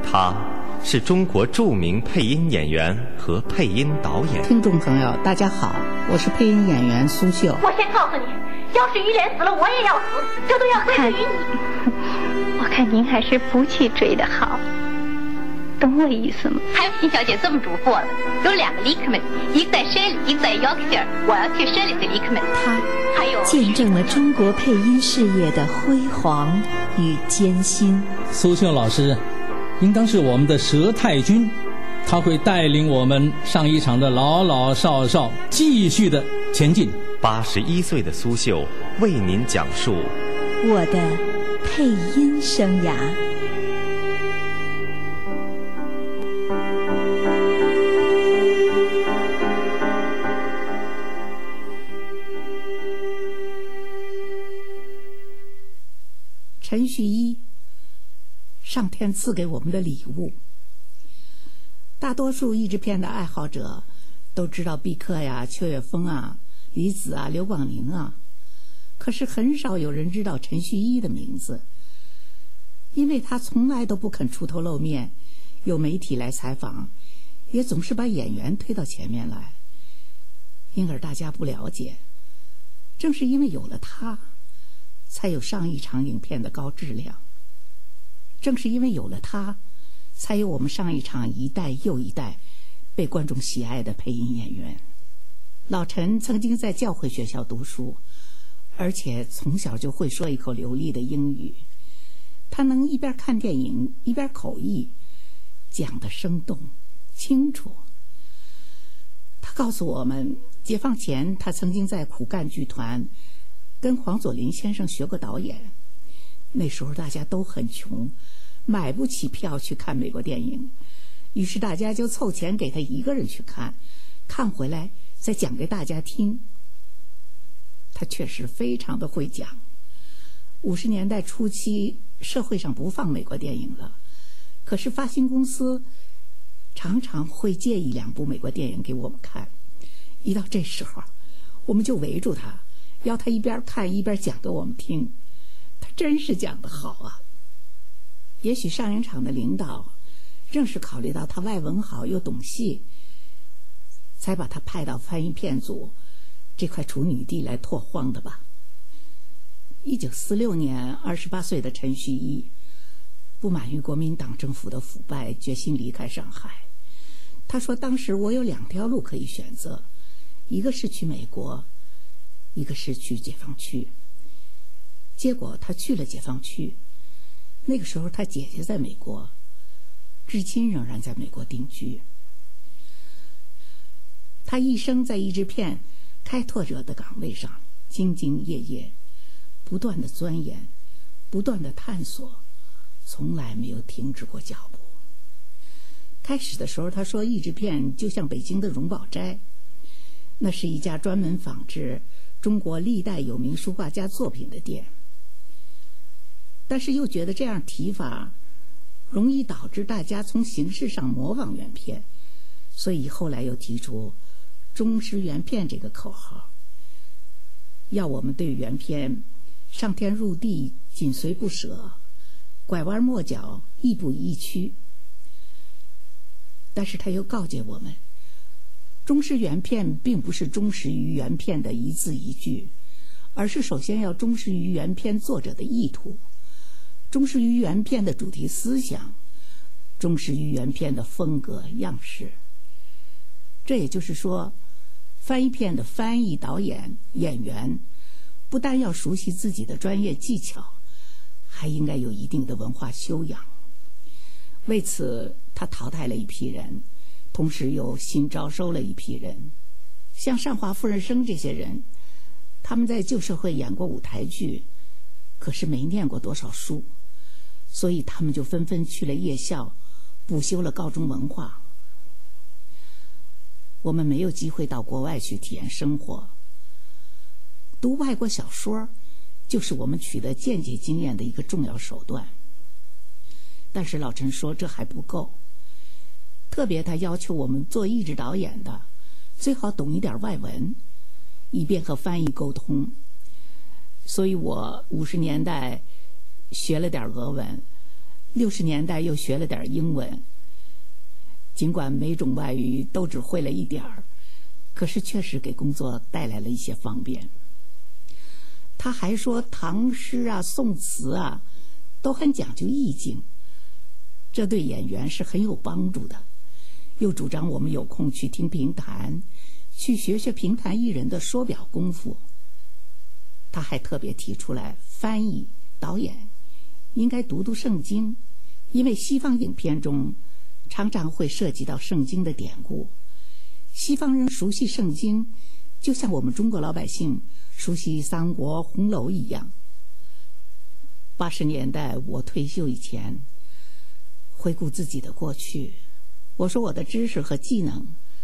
他是中国著名配音演员和配音导演。 听众朋友，大家好，我是配音演员苏秀。 我先告诉你，要是于连死了，我也要死，这都要归罪于你。 我看您还是不去追的好，懂我意思吗？ 还有秦小姐这么嘱咐我的，有2个里克们，一个在舍利，一个在约克希尔，我要去舍利的里克们。 他见证了中国配音事业的辉煌与艰辛。 苏秀老师应当是我们的佘太君，他会带领我们上一场的老老少少继续的前进。 81岁的苏秀为您讲述我的配音生涯。 陈旭一，上天赐给我们的礼物。大多数译制片的爱好者都知道毕克呀、邱岳峰啊、李子啊、刘广宁啊，可是很少有人知道陈旭一的名字，因为他从来都不肯出头露面，有媒体来采访，也总是把演员推到前面来，因而大家不了解。正是因为有了他，才有上一场影片的高质量。正是因为有了他，才有我们上一场一代又一代被观众喜爱的配音演员。老陈曾经在教会学校读书，而且从小就会说一口流利的英语。他能一边看电影一边口译，讲得生动清楚。他告诉我们，解放前他曾经在苦干剧团跟黄佐临先生学过导演。那时候大家都很穷，买不起票去看美国电影，于是大家就凑钱给他一个人去看，看回来再讲给大家听。他确实非常的会讲。50年代初期，社会上不放美国电影了，可是发行公司常常会借1-2部美国电影给我们看。一到这时候，我们就围住他，要他一边看一边讲给我们听。他真是讲得好啊！也许上影厂的领导正是考虑到他外文好又懂戏，才把他派到翻译片组这块处女地来拓荒的吧。1946年，28岁的陈旭一不满于国民党政府的腐败，决心离开上海。他说，当时我有2条路可以选择，一个是去美国，一个是去解放区。结果他去了解放区。那个时候他姐姐在美国，至今仍然在美国定居。他一生在译制片开拓者的岗位上兢兢业业，不断的钻研，不断的探索，从来没有停止过脚步。开始的时候他说，译制片就像北京的荣宝斋，那是一家专门仿制中国历代有名书画家作品的店。但是又觉得这样提法容易导致大家从形式上模仿原片，所以后来又提出忠实原片这个口号，要我们对原片上天入地紧随不舍，拐弯抹角亦步亦趋。但是他又告诫我们，忠实原片并不是忠实于原片的一字一句，而是首先要忠实于原片作者的意图，忠实于原片的主题思想，忠实于原片的风格样式。这也就是说，翻译片的翻译、导演、演员不但要熟悉自己的专业技巧，还应该有一定的文化修养。为此他淘汰了一批人，同时又新招收了一批人。像上华夫人生这些人，他们在旧社会演过舞台剧，可是没念过多少书，所以他们就纷纷去了夜校，补修了高中文化。我们没有机会到国外去体验生活，读外国小说就是我们取得间接经验的一个重要手段。但是老陈说这还不够，特别他要求我们做译制导演的最好懂一点外文，以便和翻译沟通。所以我50年代学了点俄文， 60年代又学了点英文，尽管每种外语都只会了一点儿，可是确实给工作带来了一些方便。他还说唐诗啊、宋词啊都很讲究意境，这对演员是很有帮助的。又主张我们有空去听评弹，去学学评弹艺人的说表功夫。他还特别提出来，翻译、导演应该读读圣经，因为西方影片中常常会涉及到圣经的典故。西方人熟悉圣经，就像我们中国老百姓熟悉三国、红楼一样。80年代我退休以前，回顾自己的过去，我说我的知识和技能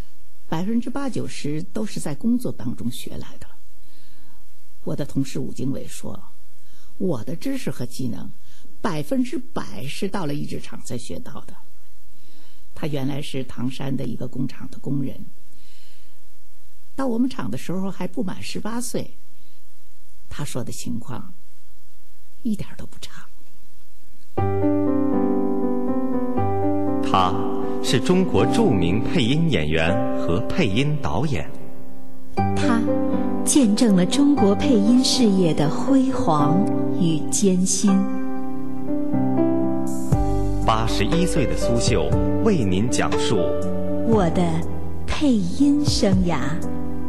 80%-90%都是在工作当中学来的。我的同事武经纬说，我的知识和技能100%是到了译制厂才学到的。他原来是唐山的一个工厂的工人，到我们厂的时候还不满18岁。他说的情况一点都不差。 他是中国著名配音演员和配音导演。 他见证了中国配音事业的辉煌与艰辛。 81岁的苏秀为您讲述我的配音生涯。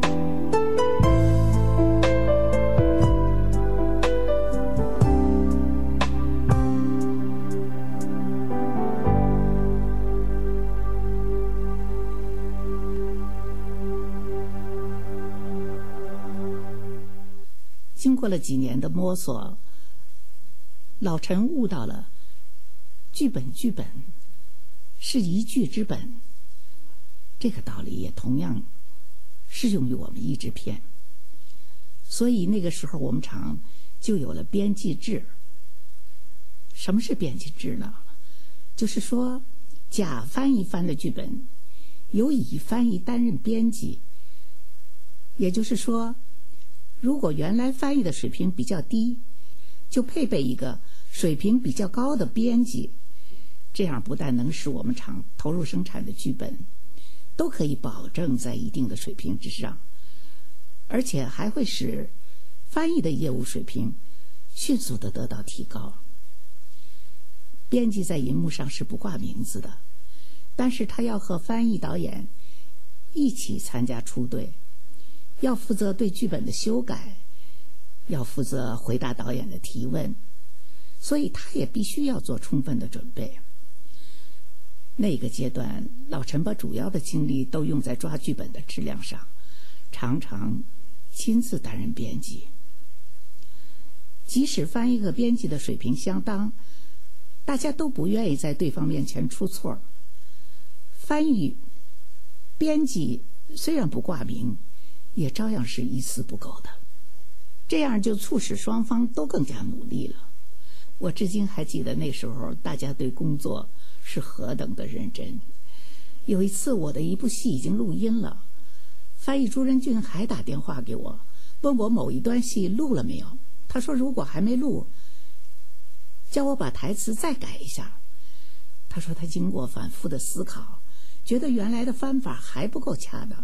经过了几年的摸索，老陈悟到了剧本是一剧之本，这个道理也同样适用于我们译制片。所以那个时候我们厂就有了编辑制。什么是编辑制呢？就是说甲翻译翻的剧本由乙翻译担任编辑，也就是说如果原来翻译的水平比较低，就配备一个水平比较高的编辑，这样不但能使我们厂投入生产的剧本都可以保证在一定的水平之上，而且还会使翻译的业务水平迅速地得到提高。编辑在银幕上是不挂名字的，但是他要和翻译导演一起参加出队，要负责对剧本的修改，要负责回答导演的提问，所以他也必须要做充分的准备。那个阶段，老陈把主要的精力都用在抓剧本的质量上，常常亲自担任编辑。即使翻译和编辑的水平相当，大家都不愿意在对方面前出错。翻译、编辑虽然不挂名，也照样是一丝不苟的，这样就促使双方都更加努力了。我至今还记得那时候大家对工作是何等的认真。有一次我的一部戏已经录音了，翻译朱仁俊还打电话给我，问我某一段戏录了没有。他说如果还没录，叫我把台词再改一下。他说他经过反复的思考，觉得原来的翻法还不够恰当。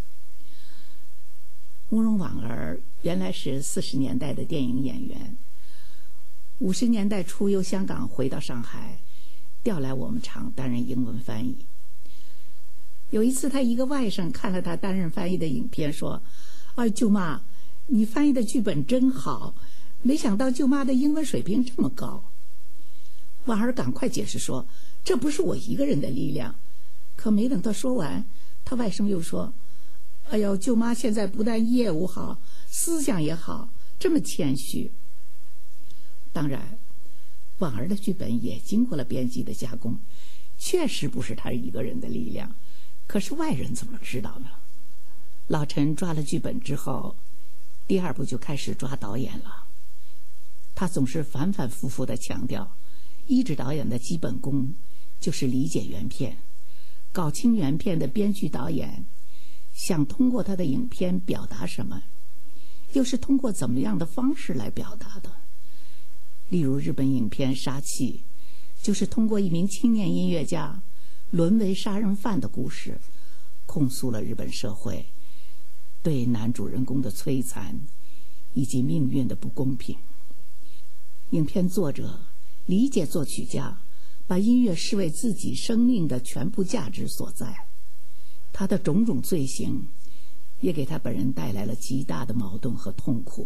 慕容婉儿原来是40年代的电影演员，50年代初由香港回到上海，调来我们厂担任英文翻译。有一次他一个外甥看了他担任翻译的影片，说：哎，舅妈，你翻译的剧本真好，没想到舅妈的英文水平这么高。婉儿赶快解释说，这不是我一个人的力量。可没等他说完，他外甥又说：哎呦，舅妈现在不但业务好，思想也好，这么谦虚。当然婉儿的剧本也经过了编辑的加工，确实不是他一个人的力量，可是外人怎么知道呢？老陈抓了剧本之后，第二步就开始抓导演了。他总是反反复复地强调，译制导演的基本功就是理解原片，搞清原片的编剧导演想通过他的影片表达什么，又是通过怎么样的方式来表达的。例如日本影片《杀气》 就是通过一名青年音乐家沦为杀人犯的故事，控诉了日本社会对男主人公的摧残以及命运的不公平。影片作者理解作曲家把音乐视为自己生命的全部价值所在，他的种种罪行也给他本人带来了极大的矛盾和痛苦，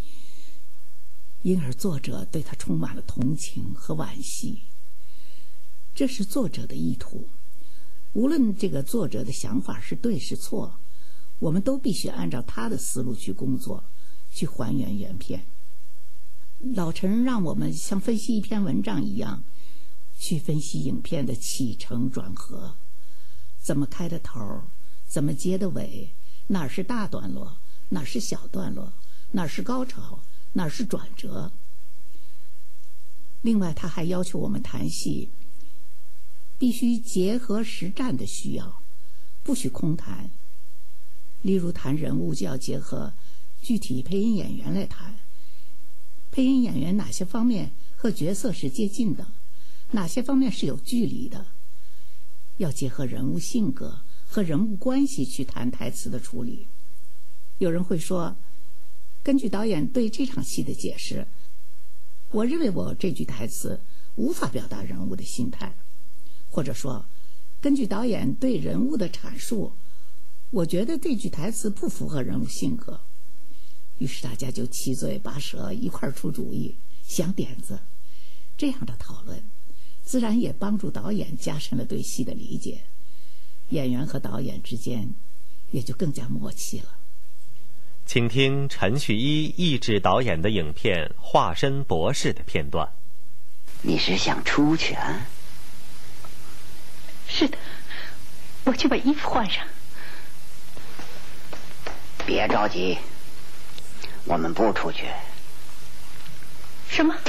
因而作者对他充满了同情和惋惜。这是作者的意图，无论这个作者的想法是对是错，我们都必须按照他的思路去工作，去还原原片。老陈让我们像分析一篇文章一样，去分析影片的起承转合，怎么开的头，怎么接的尾，哪儿是大段落，哪儿是小段落，哪儿是高潮，哪儿是转折。另外他还要求我们谈戏必须结合实战的需要，不许空谈。例如谈人物就要结合具体配音演员来谈，配音演员哪些方面和角色是接近的，哪些方面是有距离的，要结合人物性格和人物关系去谈台词的处理。有人会说，根据导演对这场戏的解释，我认为我这句台词无法表达人物的心态，或者说根据导演对人物的阐述，我觉得这句台词不符合人物性格。于是大家就七嘴八舌一块出主意，想点子。这样的讨论自然也帮助导演加深了对戏的理解，演员和导演之间也就更加默契了。 请听陈旭一译制导演的影片《化身博士》的片段。 你是想出去啊？ 是的，我去把衣服换上。 别着急，我们不出去。 什么？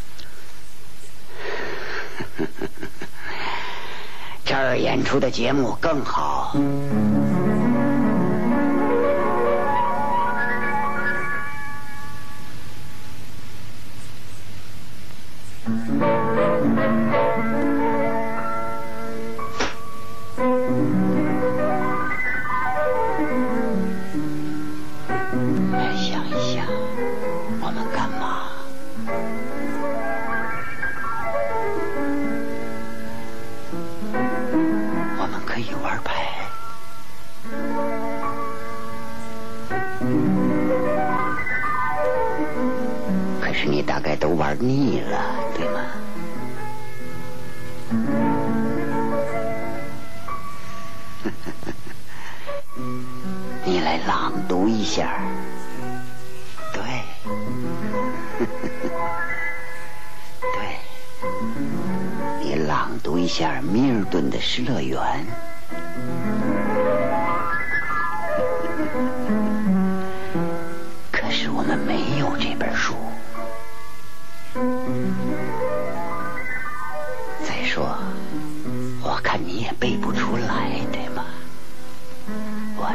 这儿演出的节目更好。想一想，我们干嘛？我们可以玩牌。可是你大概都玩腻了，对吗？你来朗读一下。对，对，你朗读一下米尔顿的《失乐园》。可是我们没有这本书。再说，我看你也背不出来，对吗？我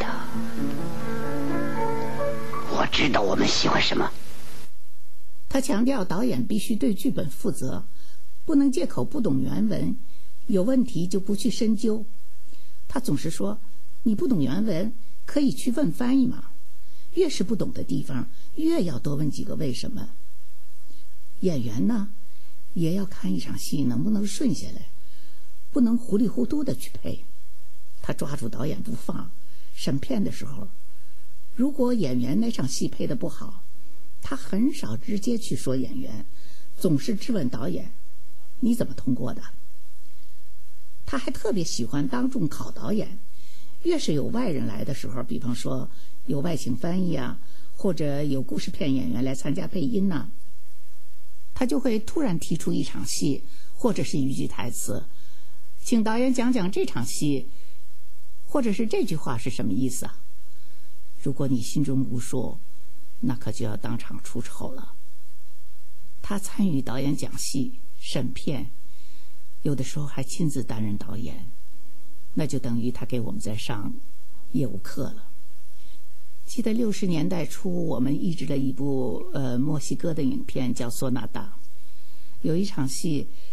知道我们喜欢什么。 他强调导演必须对剧本负责，不能借口不懂原文，有问题就不去深究。他总是说，你不懂原文可以去问翻译嘛，越是不懂的地方越要多问几个为什么。演员呢，也要看一场戏能不能顺下来，不能糊里糊涂的去配。他抓住导演不放，审片的时候，如果演员那场戏配得不好，他很少直接去说演员，总是质问导演，你怎么通过的？他还特别喜欢当众考导演，越是有外人来的时候，比方说有外请翻译啊，或者有故事片演员来参加配音呐，他就会突然提出一场戏或者是一句台词，请导演讲讲这场戏或者是这句话是什么意思啊？如果你心中无数，那可就要当场出丑了。他参与导演讲戏、审片，有的时候还亲自担任导演，那就等于他给我们在上业务课了。记得60年代初，我们译制了一部墨西哥的影片叫《索纳达》，有一场戏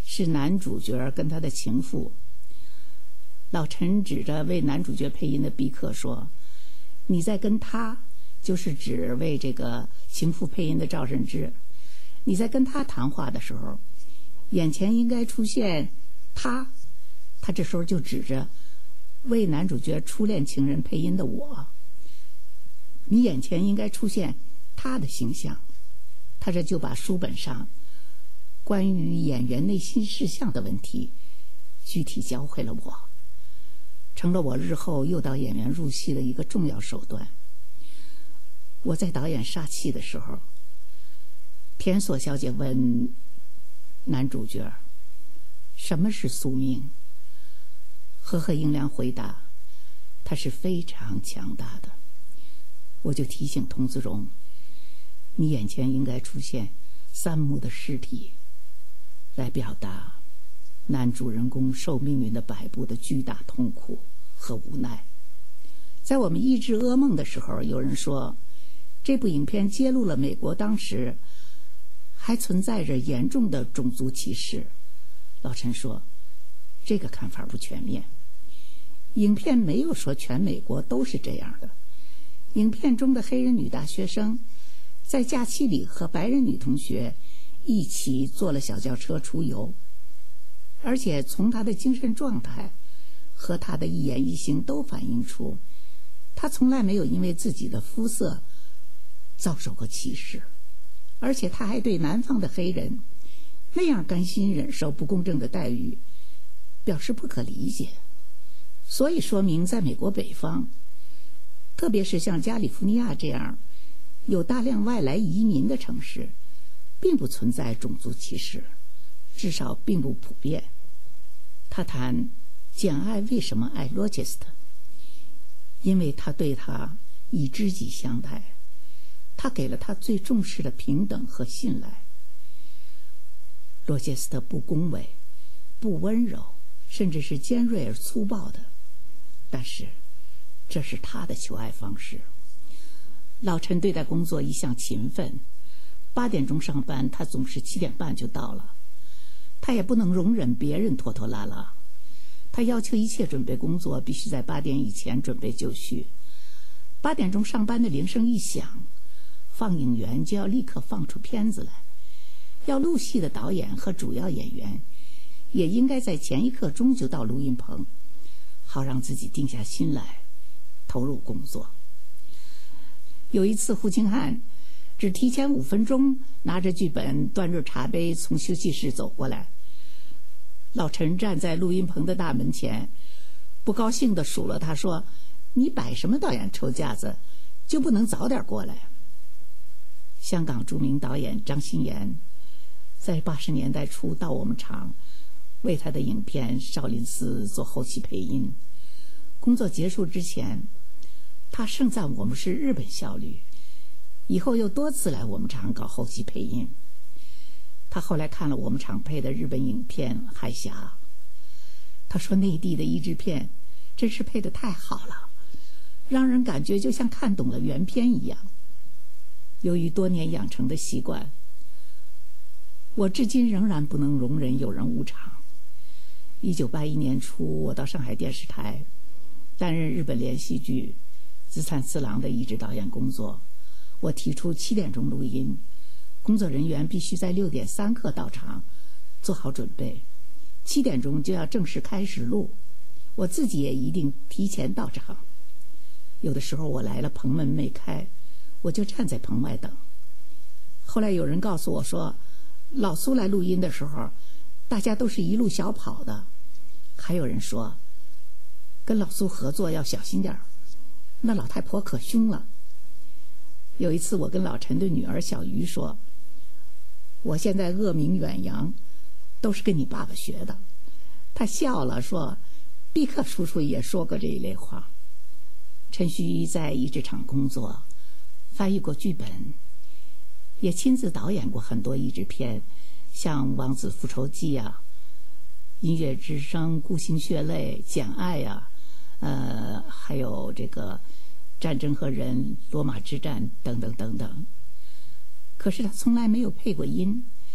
是男主角跟他的情妇。老陈指着为男主角配音的毕克说：“你在跟他，就是指为这个情妇配音的赵慎之，你在跟他谈话的时候，眼前应该出现他。”他这时候就指着为男主角初恋情人配音的我，你眼前应该出现他的形象。他这就把书本上关于演员内心事项的问题具体教会了我，成了我日后诱导演员入戏的一个重要手段。我在导演杀气的时候，田所小姐问男主角什么是宿命，赫赫英良回答他是非常强大的。我就提醒童自荣，你眼前应该出现三木的尸体，来表达男主人公受命运的摆布的巨大痛苦和无奈。在我们译制《噩梦》的时候，有人说这部影片揭露了美国当时还存在着严重的种族歧视。老陈说这个看法不全面，影片没有说全美国都是这样的。影片中的黑人女大学生在假期里和白人女同学一起坐了小轿车出游，而且从她的精神状态和她的一言一行都反映出她从来没有因为自己的肤色遭受过歧视，而且她还对南方的黑人那样甘心忍受不公正的待遇表示不可理解。所以说明在美国北方，特别是像加利福尼亚这样有大量外来移民的城市，并不存在种族歧视，至少并不普遍。他谈简爱为什么爱罗杰斯特，因为他对他以知己相待，他给了他最重视的平等和信赖。罗杰斯特不恭维，不温柔，甚至是尖锐而粗暴的，但是这是他的求爱方式。老陈对待工作一向勤奋，8点钟上班，他总是7点半就到了。他也不能容忍别人拖拖拉拉，他要求一切准备工作必须在8点以前准备就绪。8点钟上班的铃声一响，放映员就要立刻放出片子来。要录戏的导演和主要演员也应该在前一刻钟就到录音棚，好让自己定下心来投入工作。有一次胡清汉只提前5分钟拿着剧本端着茶杯从休息室走过来，老陈站在录音棚的大门前不高兴地数落他说，你摆什么导演臭架子，就不能早点过来。香港著名导演张欣妍在80年代初到我们厂为他的影片《少林寺》做后期配音，工作结束之前他盛赞我们是日本效率，以后又多次来我们厂搞后期配音。他后来看了我们厂配的日本影片《海峡》，他说内地的译制片真是配得太好了，让人感觉就像看懂了原片一样。由于多年养成的习惯，我至今仍然不能容忍有人误场。1981年初，我到上海电视台担任日本连续剧《紫惨次郎》的译制导演工作。我提出7点钟录音，工作人员必须在6点3刻到场，做好准备，7点钟就要正式开始录。我自己也一定提前到场。有的时候我来了，棚门没开，我就站在棚外等。后来有人告诉我说，老苏来录音的时候，大家都是一路小跑的。还有人说，跟老苏合作要小心点儿，那老太婆可凶了。有一次我跟老陈的女儿小鱼说，我现在恶名远扬，都是跟你爸爸学的。他笑了说，毕克叔叔也说过这一类话。陈旭一在译制厂工作，翻译过剧本，也亲自导演过很多译制片，像《王子复仇记》啊，《音乐之声》、《孤星血泪》、《简爱》啊，还有这个《战争和人》、《罗马之战》等等等等。可是他从来没有配过音，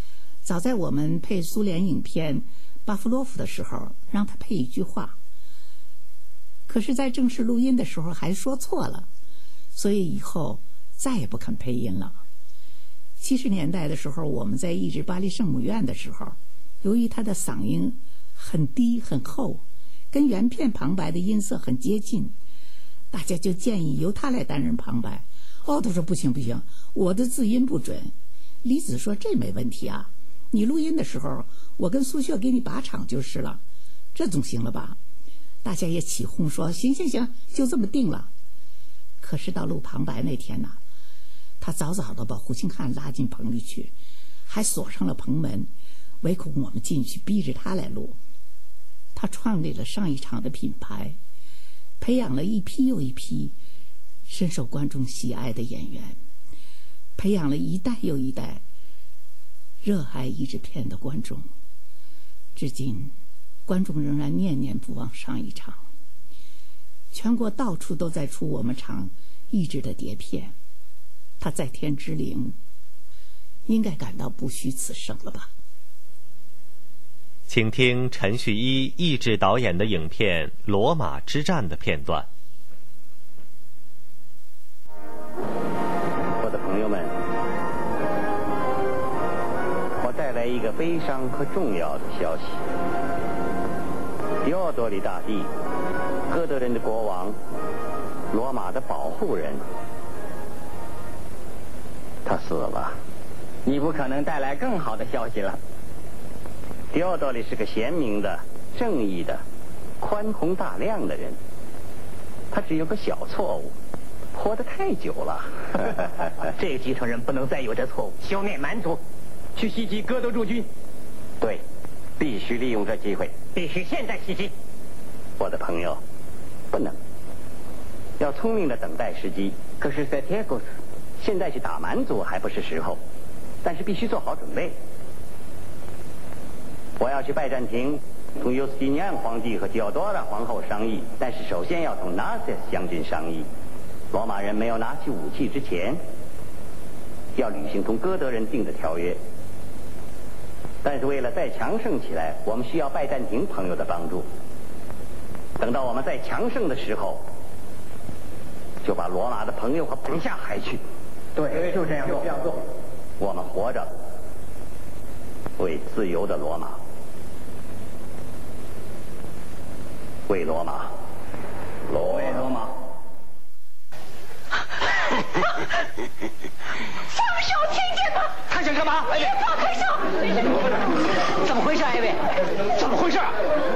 早在我们配苏联影片《巴夫洛夫》的时候，让他配一句话，可是在正式录音的时候还说错了，所以以后再也不肯配音了。70年代的时候，我们在译制巴黎圣母院的时候，由于他的嗓音很低很厚，跟原片旁白的音色很接近，大家就建议由他来担任旁白。他说不行，我的字音不准。李子说这没问题啊，你录音的时候我跟苏秀给你把场就是了，这总行了吧？大家也起哄说行，就这么定了。可是到录旁白那天呢，他早早的把胡庆汉拉进棚里去，还锁上了棚门，唯恐我们进去逼着他来录。他创立了上一场的品牌，培养了一批又一批深受观众喜爱的演员，培养了一代又一代热爱译制片的观众。至今观众仍然念念不忘上一场，全国到处都在出我们厂译制的碟片。他在天之灵，应该感到不虚此生了吧。 请听陈旭一译制导演的影片《罗马之战》的片段。 我的朋友们，我带来一个悲伤和重要的消息。迪奥多里大帝，哥德人的国王，罗马的保护人，他死了。你不可能带来更好的消息了。迪奥多里是个贤明的、正义的、宽宏大量的人，他只有个小错误，活得太久了。 这个继承人不能再有这错误，消灭蛮族，去袭击哥德驻军。 对，必须利用这机会， 必须现在袭击。 我的朋友，不能，要聪明的等待时机。可是塞铁古斯现在去打蛮族还不是时候，但是必须做好准备。我要去拜占庭，同尤斯蒂尼安皇帝和狄奥多拉皇后商议，但是首先要同纳塞斯将军商议。罗马人没有拿起武器之前，要履行同哥德人定的条约。但是为了再强盛起来，我们需要拜占庭朋友的帮助。等到我们再强盛的时候，就把罗马的朋友和绑下海去。 对，就这样做。 我们活着，为自由的罗马，为罗马，为罗马。 放手，听见吗？他想干嘛？别放开手！怎么回事，艾薇？怎么回事？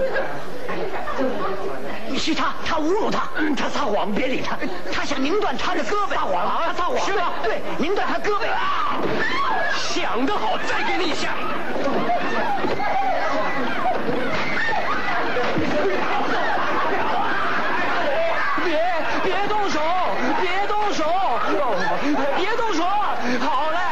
是他侮辱他，他撒谎，别理他。他想拧断他的胳膊，撒谎啊！他撒谎是吧？对，拧断他胳膊。想得好，再给你一下。别动手，别动手，别动手！好嘞。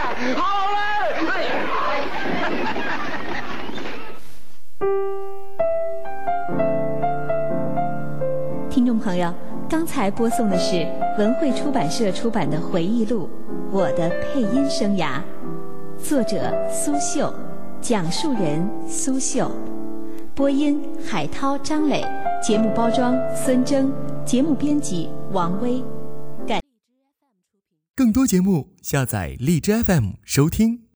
听众朋友，刚才播送的是文汇出版社出版的回忆录《我的配音生涯》，作者苏秀，讲述人苏秀，播音海涛、张磊，节目包装孙征，节目编辑王威。 更多节目下载荔枝 FM 收听。